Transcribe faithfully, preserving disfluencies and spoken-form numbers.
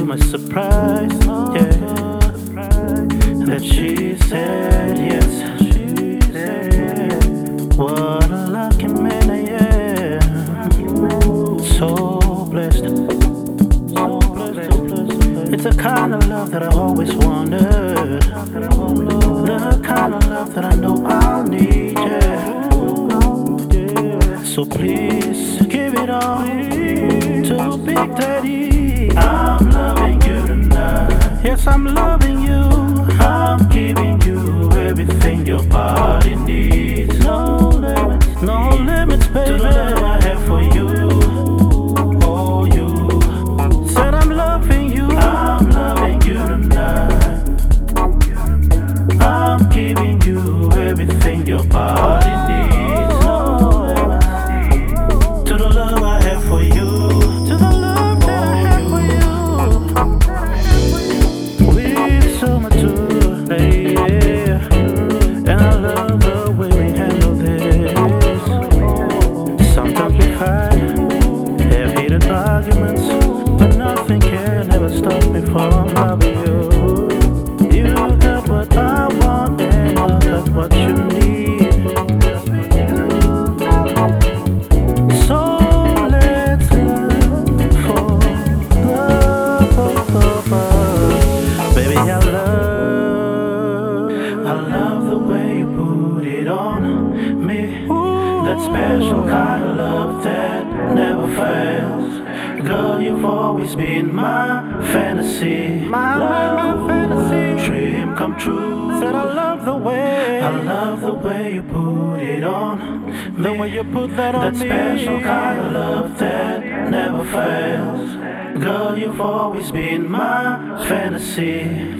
much surprise, yeah, that she said yes. What a lucky man I am. So blessed. It's the kind of love that I always wanted. The kind of love that I know I'll need, yeah. So please give it all to Big Daddy. I'm loving you tonight. Yes, I'm loving you. I'm giving you everything your body needs. No limits, no limits, baby. To the love I have for you. Oh, you said I'm loving you. I'm loving you tonight. I'm giving you everything your body needs. No limits. To the love I have for you. To the love that I have for you. We've so much to say, yeah. And I love the way we handle this. Sometimes we fight, have heated arguments, but nothing can ever stop me from loving you. You got what I want and I got what you need. So let's look for love, of us. Baby, I love, I love the way you put it on me. That special kind of love that never fails. Girl, you've always been my fantasy. My, my fantasy. Dream come true. Said I love the way. I love the way you put it on me. The way you put that on me. That special kind of love that never fails. Girl, you've always been my fantasy.